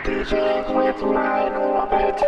DJ with my orbit.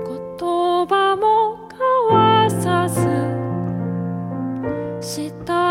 した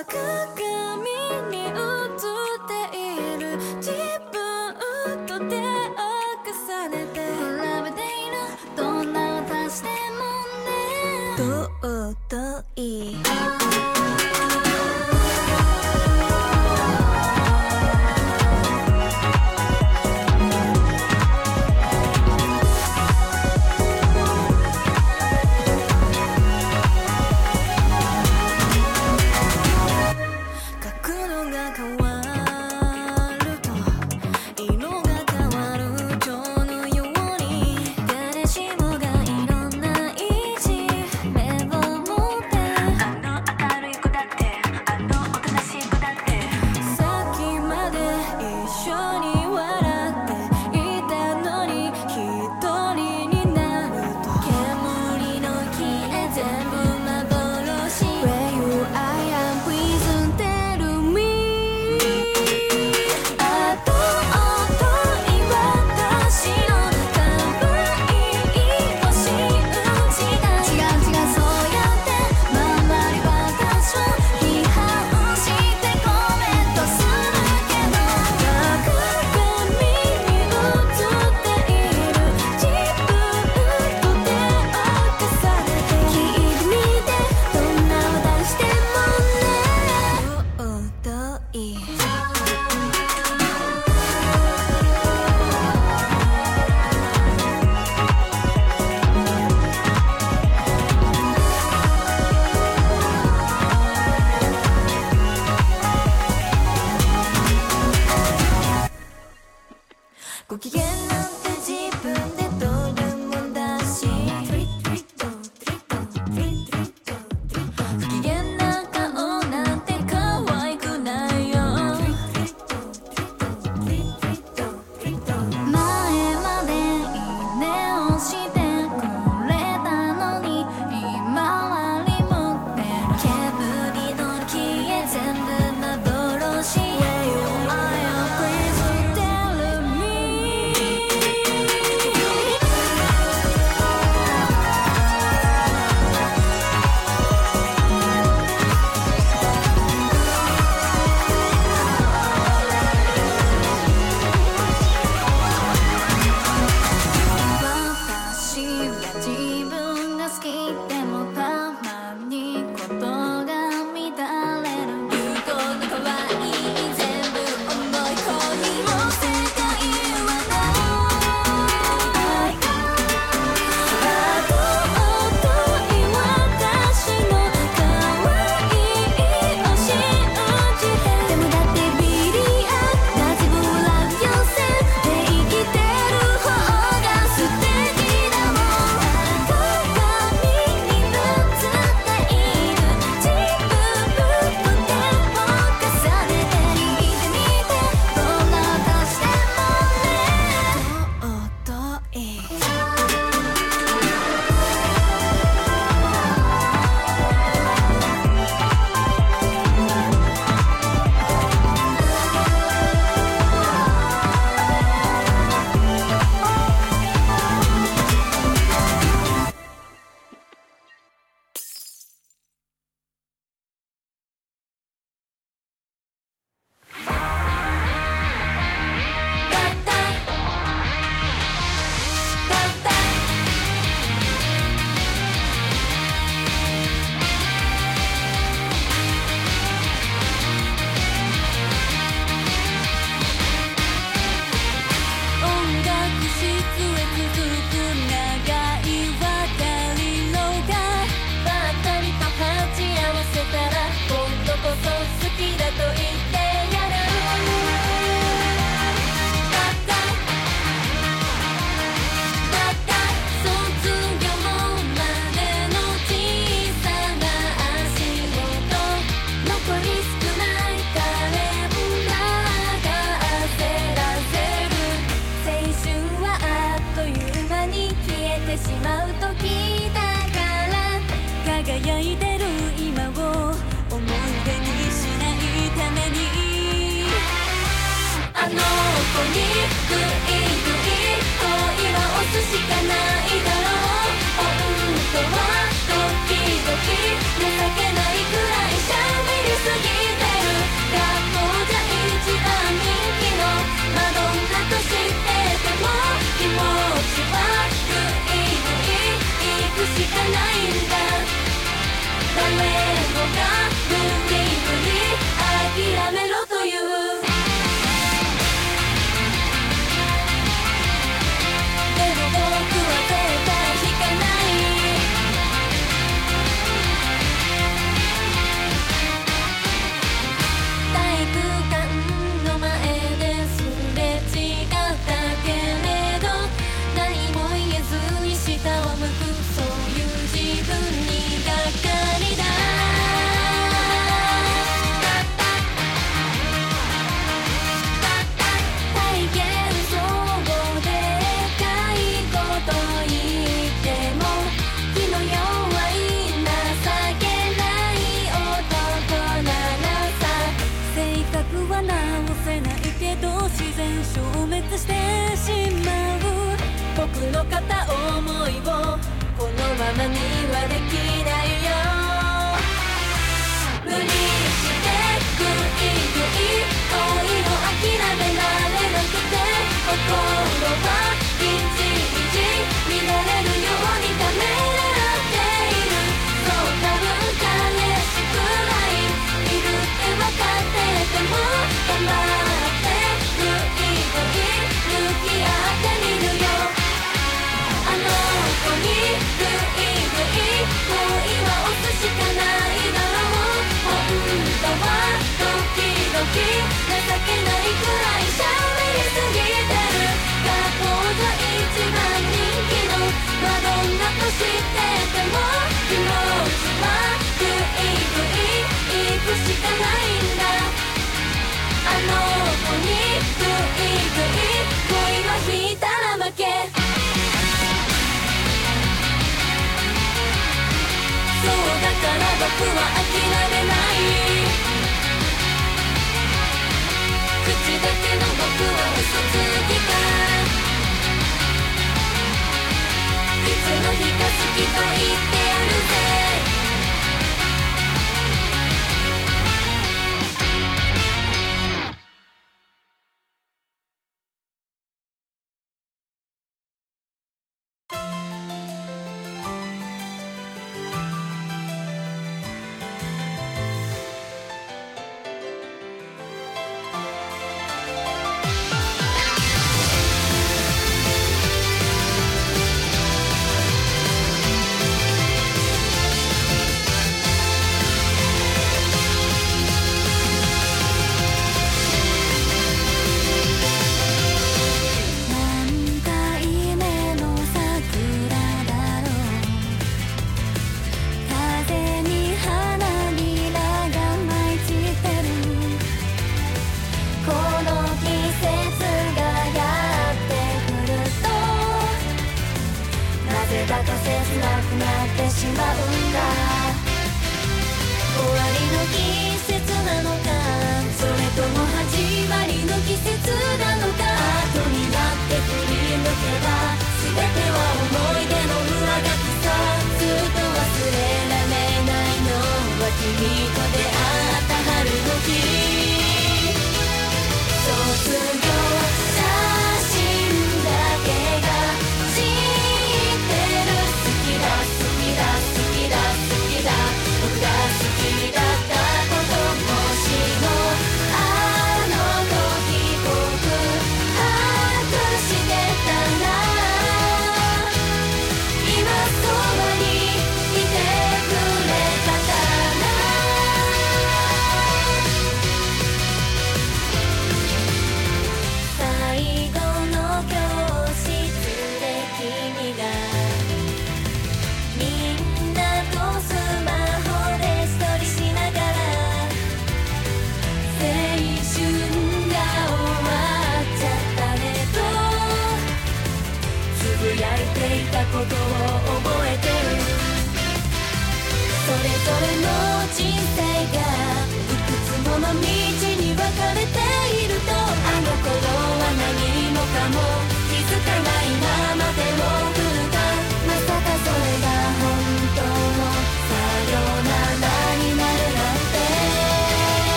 鏡に映っている自分と手を重ねて比べているどんな私でもね尊いんだ。誰もが無理無理諦めろという。でも僕は絶対引かない。体育館の前ですれ違ったけれど、何も言えずに下を向く、そういう自分にがっかりだ。体験上でかいこと言っても気の弱い情けない男ならさ。性格は直せないけど自然消滅してしまう。僕の片思いをこのままにはできないよ。無理してぐいぐい恋を諦められなくて、心は一日乱れるようにためらっている。そう多分彼氏くらいいるって分かってても頑張ってぐいぐい向き合ってみるよ。あの子にぐいぐい恋は押すしかないだろう。本当は時々情けないくらい喋りすぎてる。学校じゃ一番人気のマドンナと知ってても気持ちはぐいぐい行くしかないんだ。あの子にぐいぐい恋は引いたら負け。そうだから僕は諦めない。口だけの僕は嘘つきか。いつの日か好きと言ってやるぜ。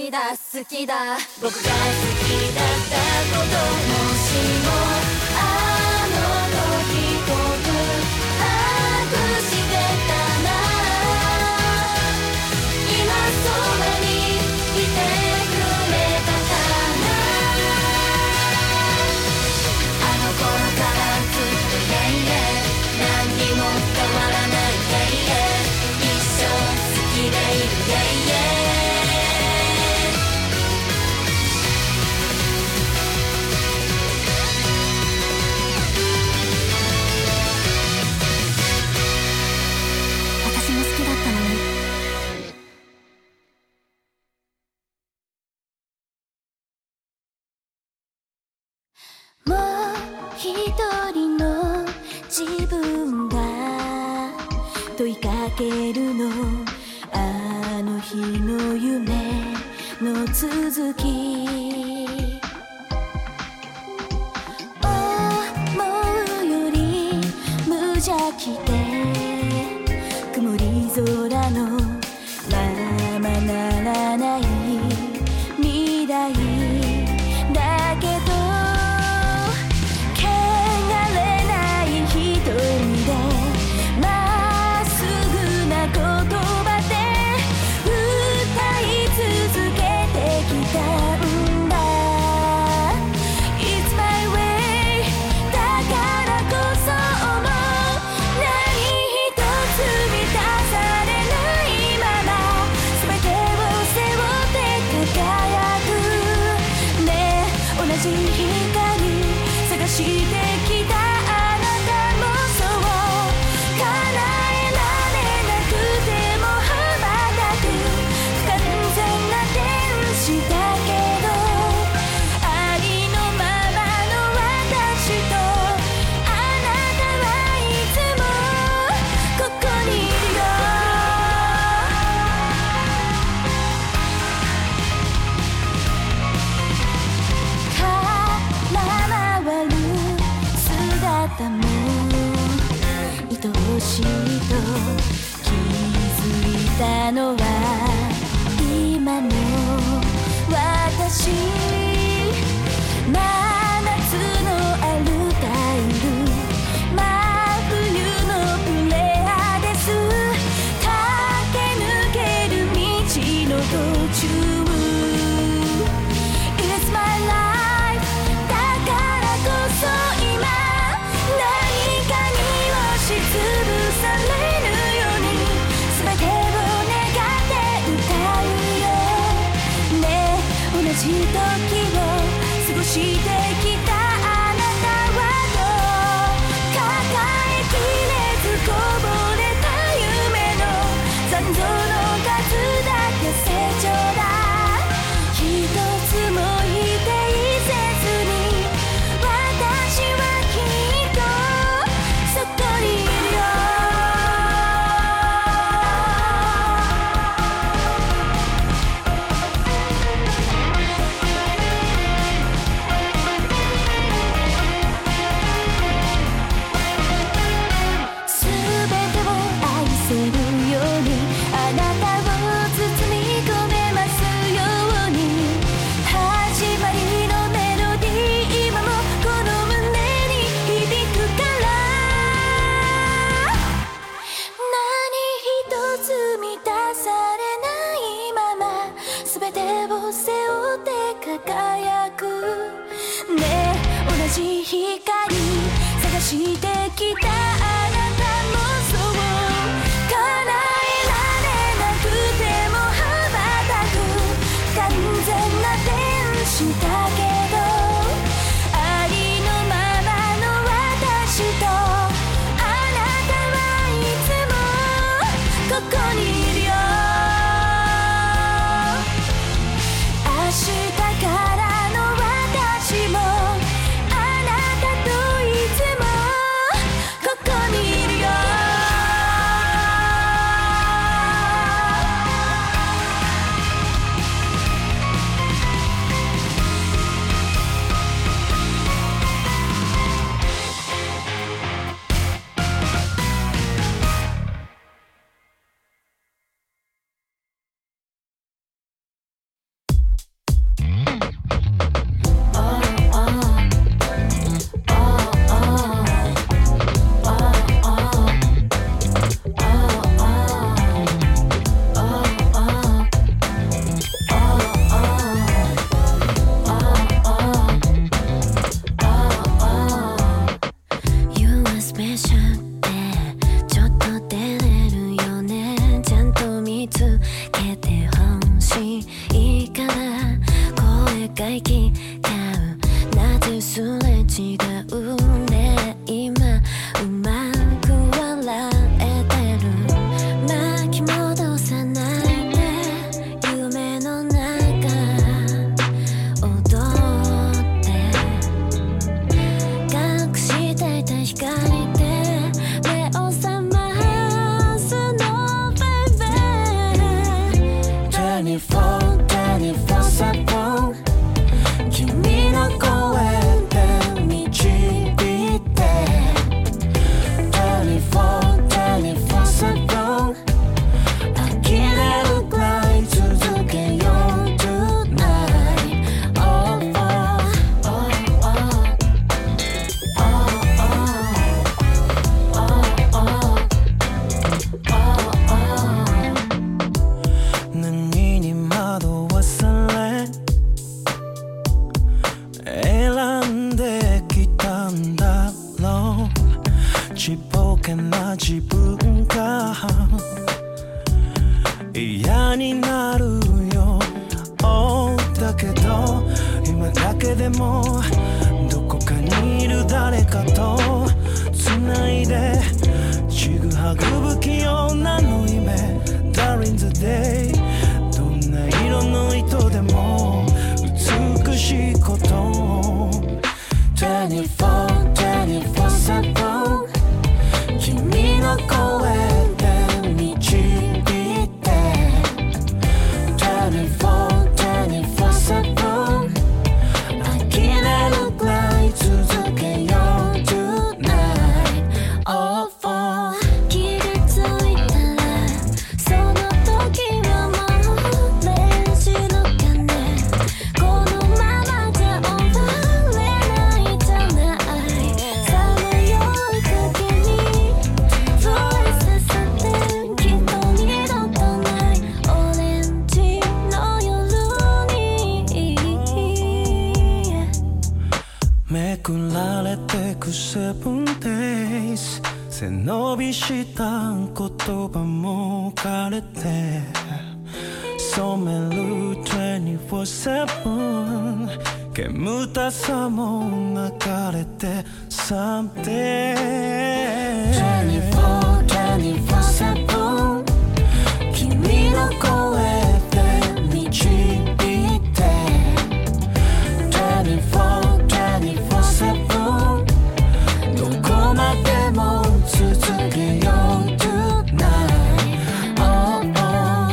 きだ好きだ僕が好きだったこともしもあの時僕把握してたな今そばにいてくれたかなあの頃からずっと何にも変わらない一生好きでいる私も好きだったのにもう一人の自分が問いかけるのあの日の夢の続き思うより無邪気で曇り空のままならない未来だけど汚れない瞳でまっすぐな言葉で歌い続けてきたんだ It's my way だからこそ思う何一つ満たされないまま全てを背負って輝くねえ同じ光探してきたあなたもそう叶えられなくても羽ばたく不完全な天使だけどありのままの私とあなたはいつもここにいるよ空回る姿も愛しいと気づいたのは今の私真夏のアルタイル真冬のプレアデス駆け抜ける道の途中 It's my life だからこそ今何かに押しつぶされるように全てを願って歌うよねえ同じ時を過ごしてきたあなたはどう抱えきれずこぼれた夢の残像の数だけ成長だ一つも否定せずに私はきっとそこにいるよすべてを愛せるようにあなたを包み込めますように始まりのメロディー今もこの胸に響くから何一つ満たされないまま全てを背負って輝くねえ同じ光探してきたあなたもそう叶えられなくても羽ばたく不完全な天使だけどありのままの私とあなたはいつもここにいるよ明日からの私もあなたといつもここにうね今うまく笑えてる巻き戻さないで夢の中踊って隠していた光で目を覚ますの baby 24/7君の声で導いて 24/7呆れるくらい続けよう tonight oh oh oh oh oh oh 何に惑わされ選んできたんだろうちっぽけな自分が嫌になるよ、oh、だけど今だけでもどこかにいる誰かと繋いでちぐはぐ不器用なの夢 Darling the day どんな色の糸でも美しいことを 24/7君の声で導いて 24/7呆れるくらい続けよう tonight oh for 気がついたらその時はもう0時の鐘このままじゃ終われないじゃないさまよいかけに振りさせてきっと二度とないオレンジの夜にめくられてく 7 days 背伸びした言葉も枯れて染める 24/7 煙たさも流れて someday 24/7君の声で導いて 24/7どこまでも続けよう tonight oh oh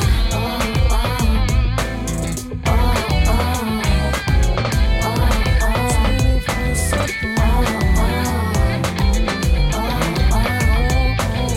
oh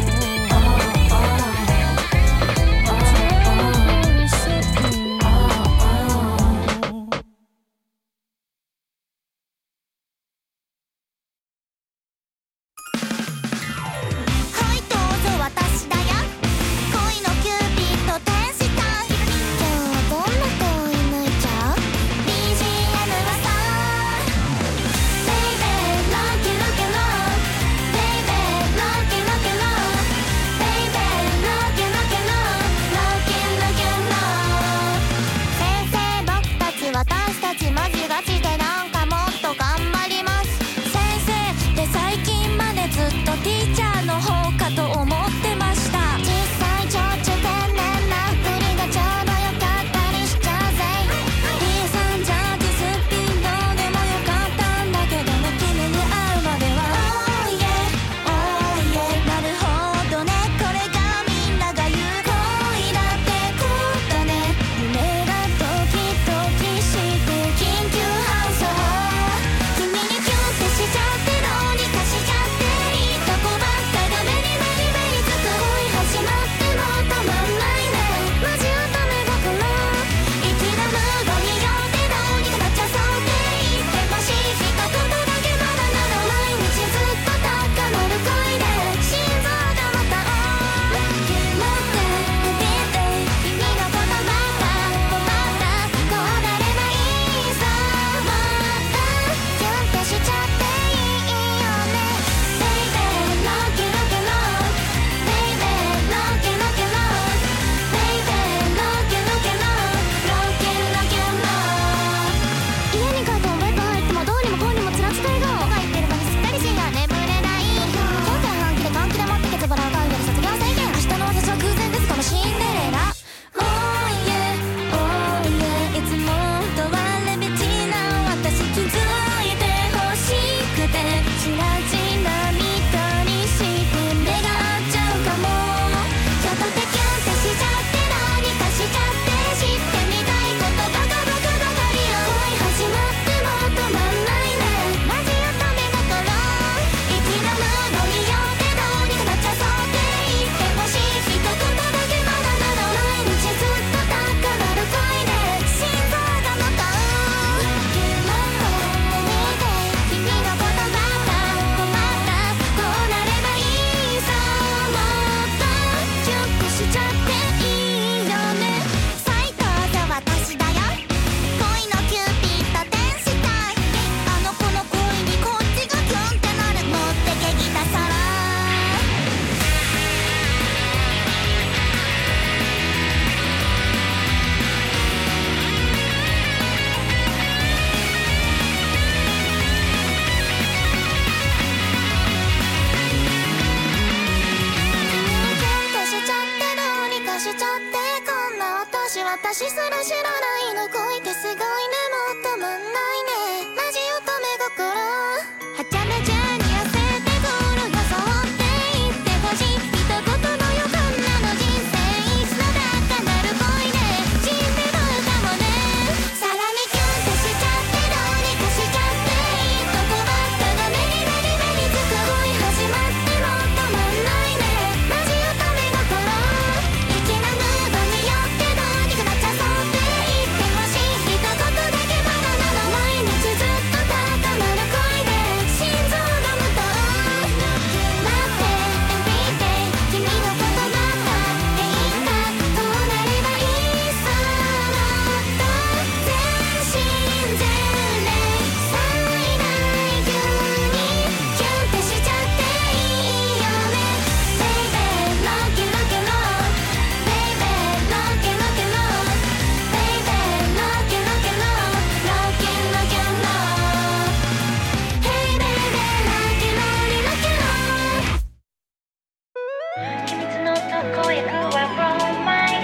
私すら知らないの恋ってすごいね、もう止まんないね。ラジオ止め心はちゃめちゃに痩せてくる、装っていってほしい一言の予感なの、人生いつのだかなる恋で死んでるかもね。さらにキュンってしちゃってどうにかしちゃっていいとこばっかが目に目につく恋始まっても止まんないね。ラジオ止め心粋なムードによってどうにかなっちゃそうって言ってほしい一言だけまだなの、毎日ずっと高まる恋で心臓が無糖待って everyday 君のこと待っていいか、どうなればいいさ、もっと全身全霊最大級にキュンってしちゃっていいよね。 Baby Rocky Rocky Roll Baby Rocky Rocky Roll Baby Rocky Rocky Roll Rocky Rocky Roll Hey baby Rocky Rocky Rocky Roll 秘密の特効薬は From my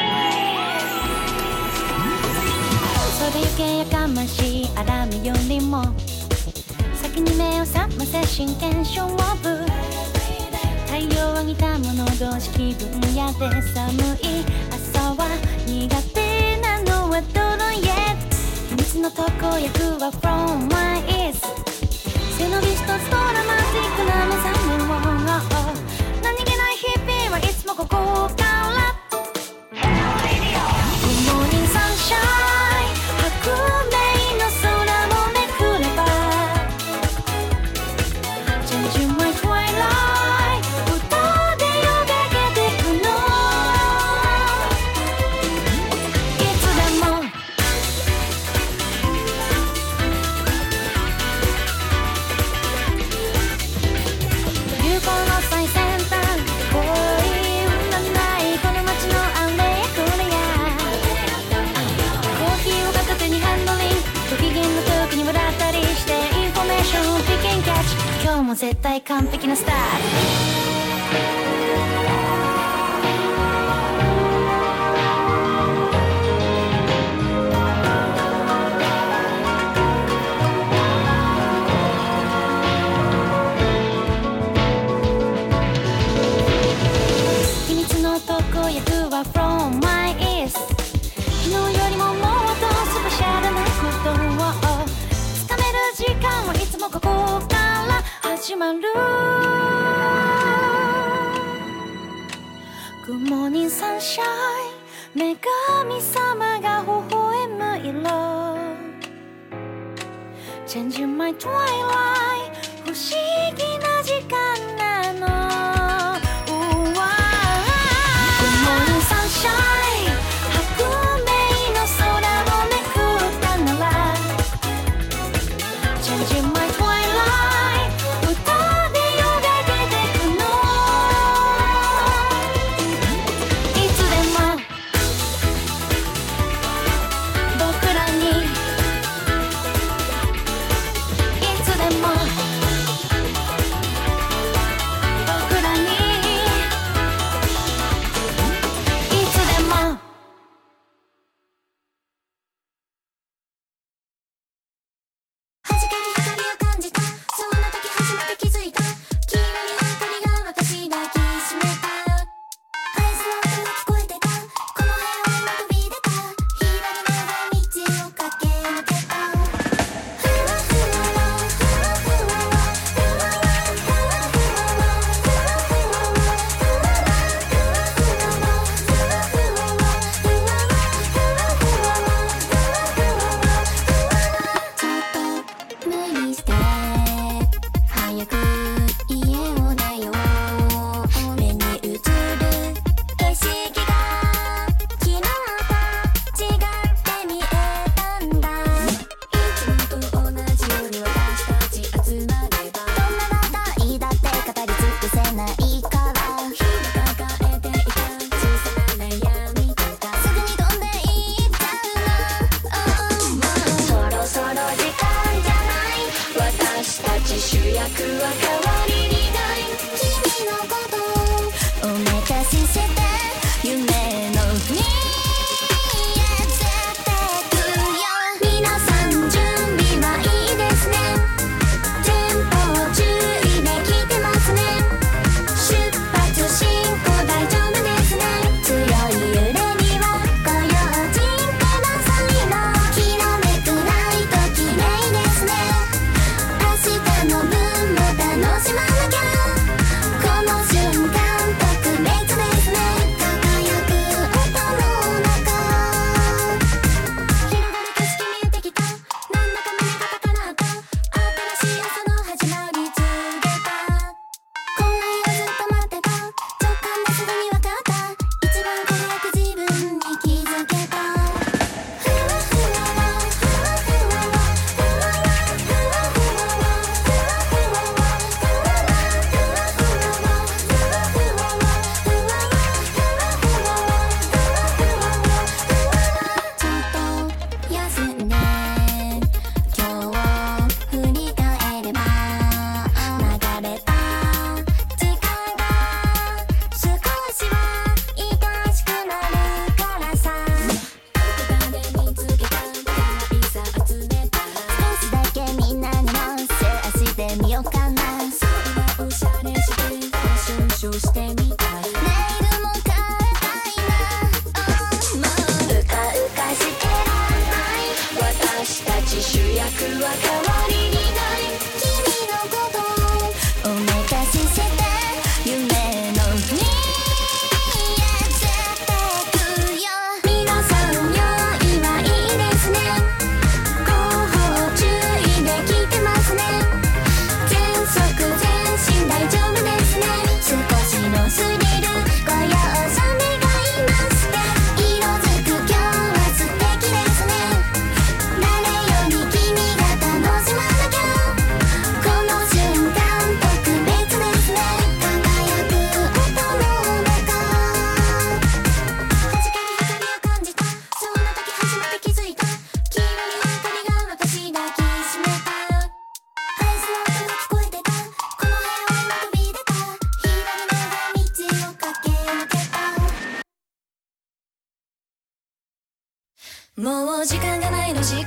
ears それゆけやかましいアラームよりも先に目を覚ませ真剣勝負、太陽は似たもの同士気分やで寒い朝は苦手なのはどの Yet 秘密の特効薬は From my ears 背伸び一つとロマンティックな目覚めを何気ない日々はいつもここからGood morning sunshine 白明の空をめくれば Changing my twilight 歌でよがけてくのいつでも流行の最先端恋占いこの街のあれこれやコーヒーを片手にハンドリング不機嫌の時に笑ったりしてインフォメーションをピッキンキャッチ今日も絶対完璧なスタイル秘密の特効薬は From my ears 昨日よりももっとスペシャルなことをつかめる時間はいつもここから始まる Good morning sunshine 女神様が微笑む色 Changing my twilight 不思議な時間なの白明の空をめくったなら Changing my twilight 歌でよがけてくのいつでも僕らにいつでも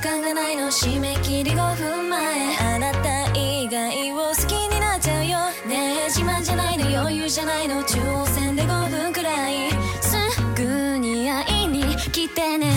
間がないの締め切り5分前あなた以外を好きになっちゃうよねえ自慢じゃないの余裕じゃないの中央線で5分くらいすぐに会いに来てね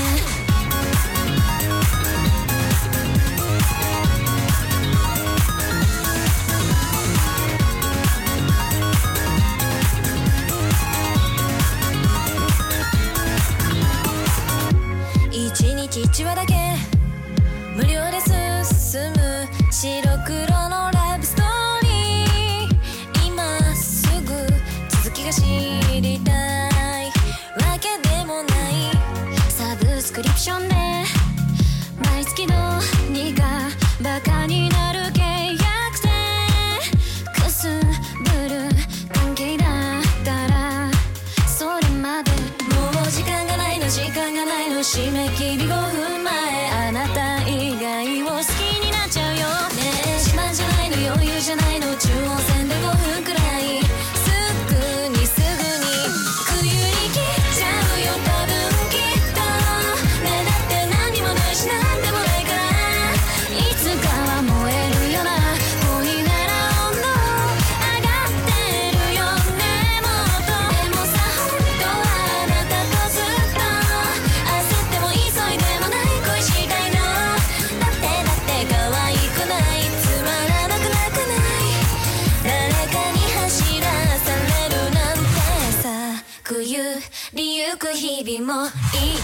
1日1話だけ無料で進む白黒のラブストーリー今すぐ続きが知りたいわけでもないサブスクリプションで毎月どうにかバカになる契約でくすぶる関係だったらそれまでもう時間がないの時間がないの締め切り5分前あなた以外を好きになっちゃうよねえ自慢じゃないの余裕じゃないの中央線で5分くらいすぐにくゆりきちゃうよ多分きっとねだって何にもないしなんでもないからいつかは燃えるよな恋なら温度上がってるよねもっとでもさ本当はあなたとずっと焦っても急いでもない恋したいのだって可愛くないつまらなくなくない誰かに走らされるなんてさくゆりゆく日々もいい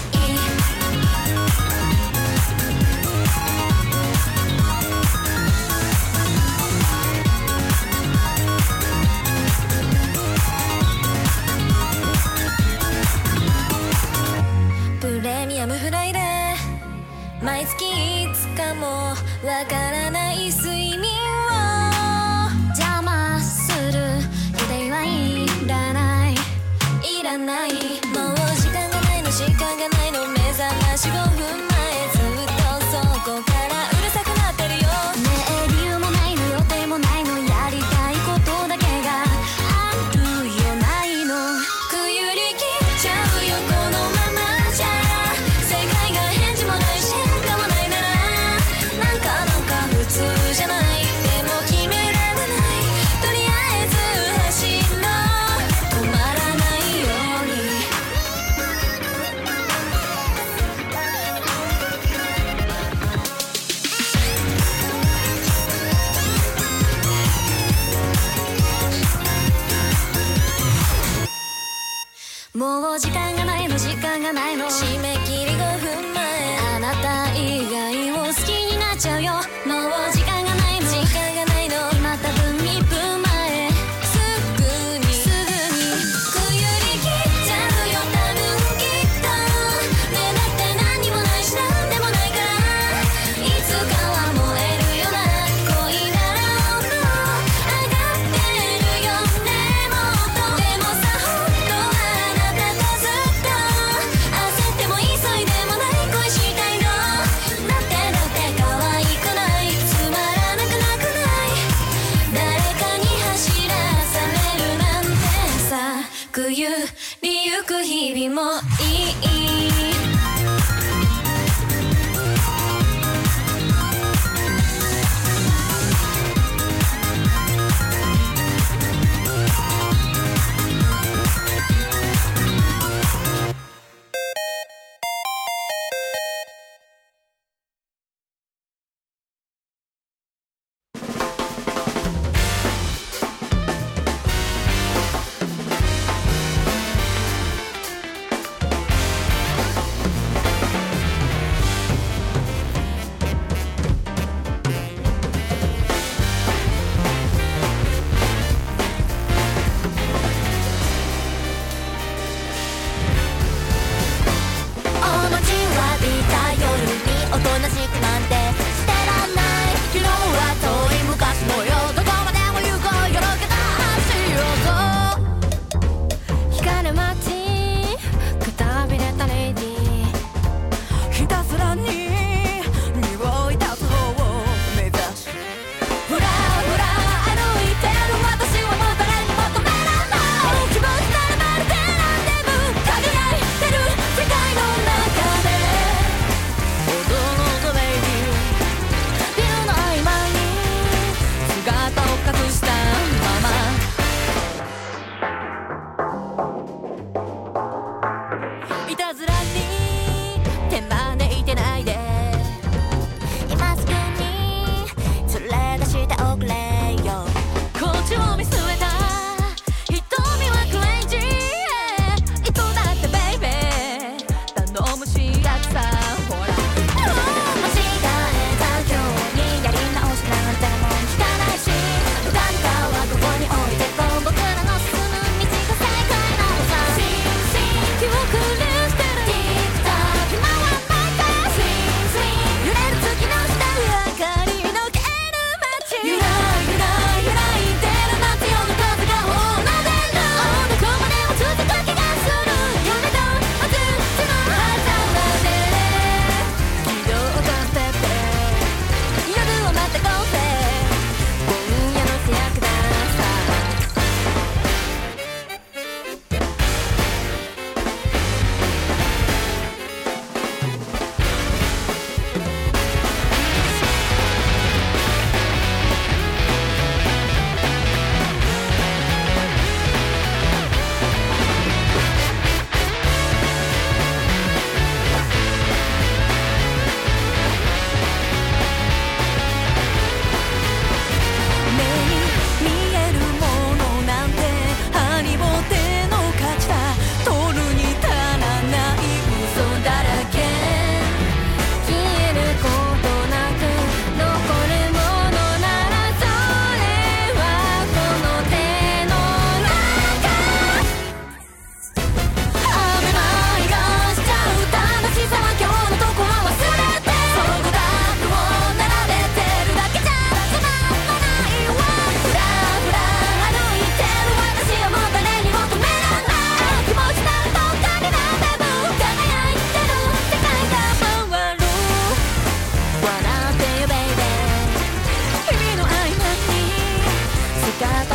プレミアムフライデー毎月5日もわからない睡眠を邪魔する予定はいらないいらないもう時間がないの時間がないの目覚まし5分前ずっとそこからうるさくなってるよねえ理由もないの予定もないのやりたいことだけがあるよないのくゆりきちゃうよこのままじゃ世界が返事もないし変化もないならなんか普通じゃないでも決められないとりあえず走ろう止まらないようにもう時間がないの時間がないの締め切り5分前あなた以外を好きになっちゃうよもう時間がないの時間がないのまた分1分前すぐにくゆりきちゃうよ多分きっとねだって何にもないしなんでもないからいつかは燃えるよな恋なら温度上がってるよねもっとでもさ本当はあなたとずっと焦っても急いでもない恋したいのだって可愛くないつまらなくなくない誰かに走らされるなんてさくゆりゆく日々もいい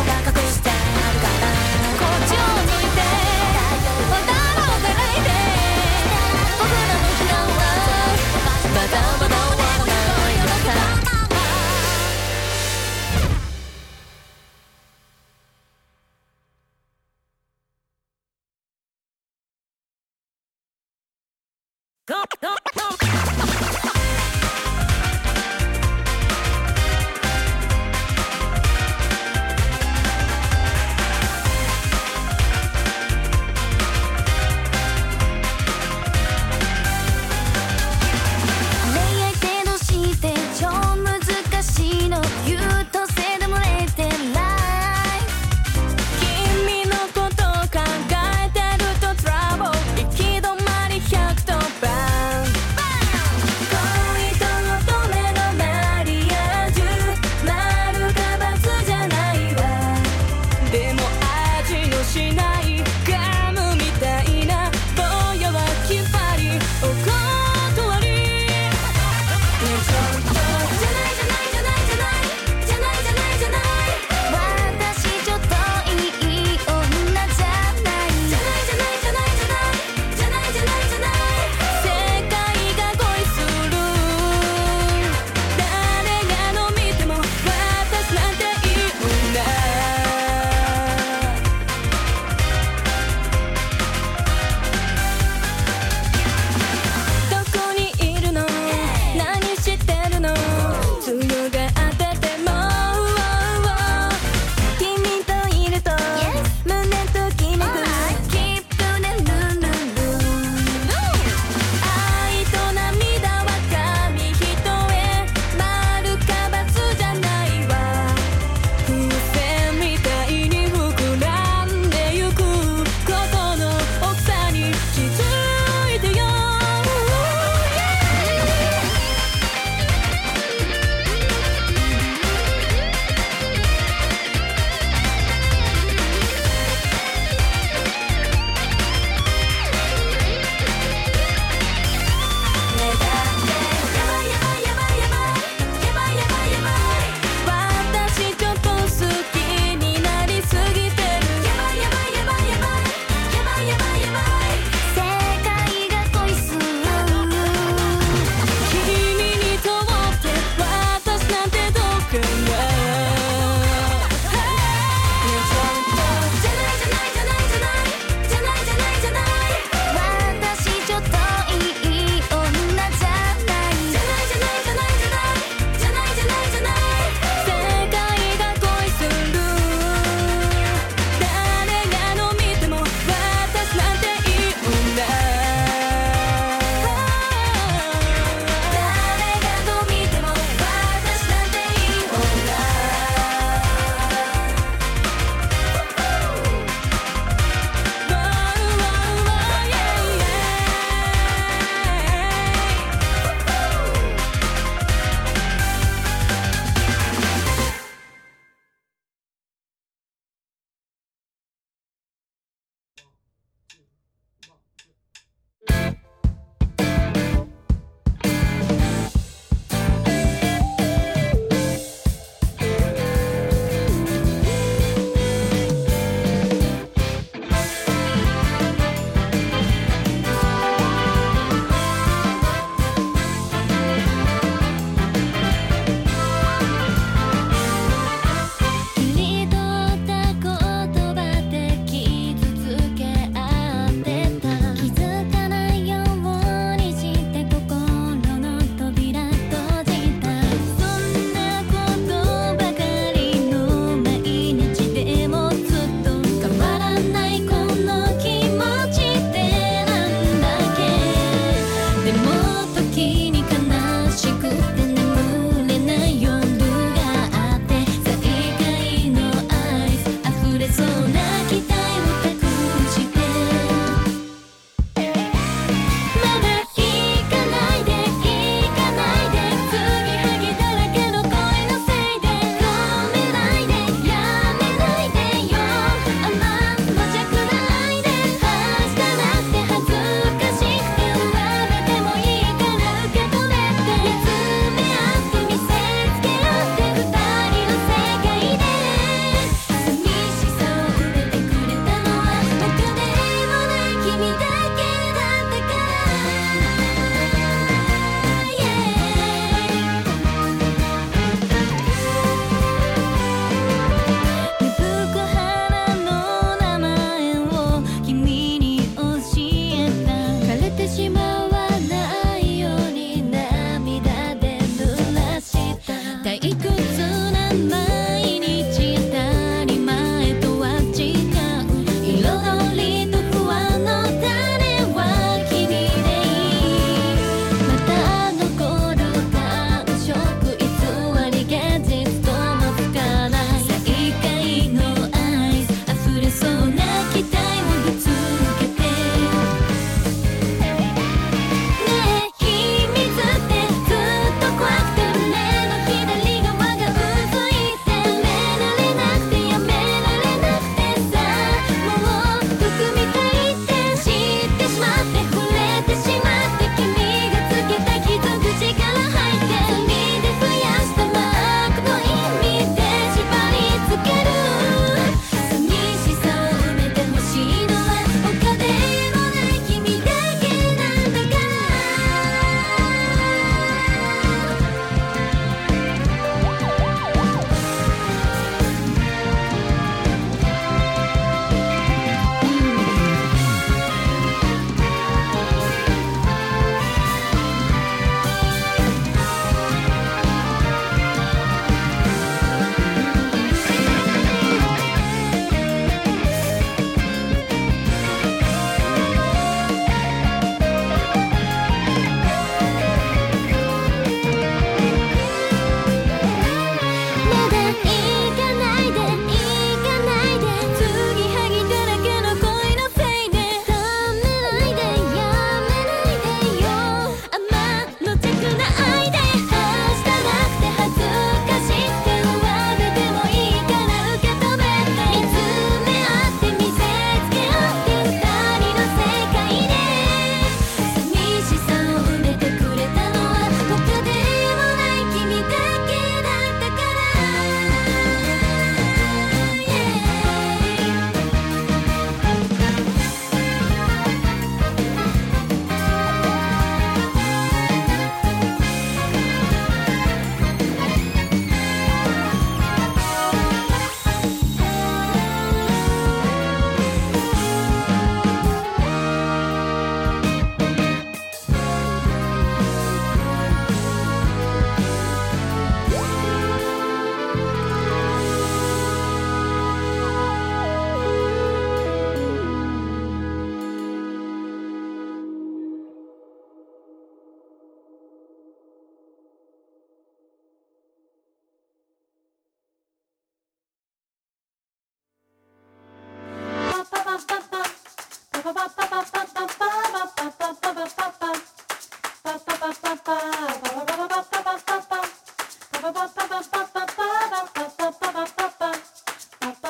「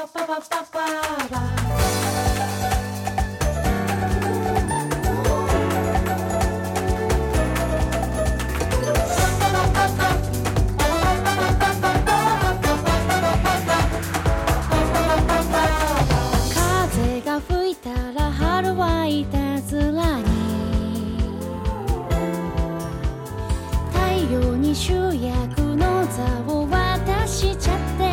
風が吹いたら春はいたずらに大量に主役の座を渡しちゃって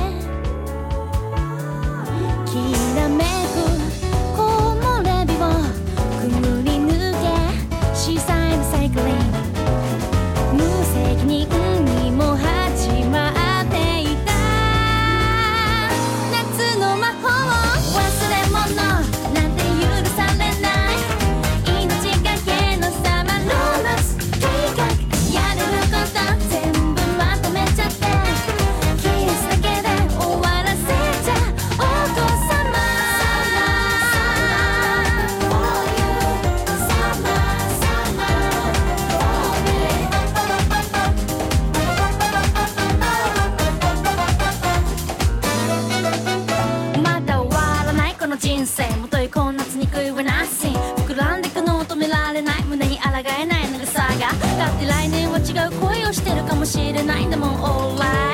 きらめく木漏れ日をくぐり抜けシーサイドサイクリング無責任にも始まっていた夏の魔法忘れ物なんて許されない命がけのサマーローラス計画やれること全部まとめちゃってキスだけで終わらせちゃお父様 Summer for you Summer for me まだ終わらないこの人生もといこんなつにくいはなし膨らんでくのを止められない胸に抗えない長さがだって来年は違う恋をしてるかもしれないんだもん Alright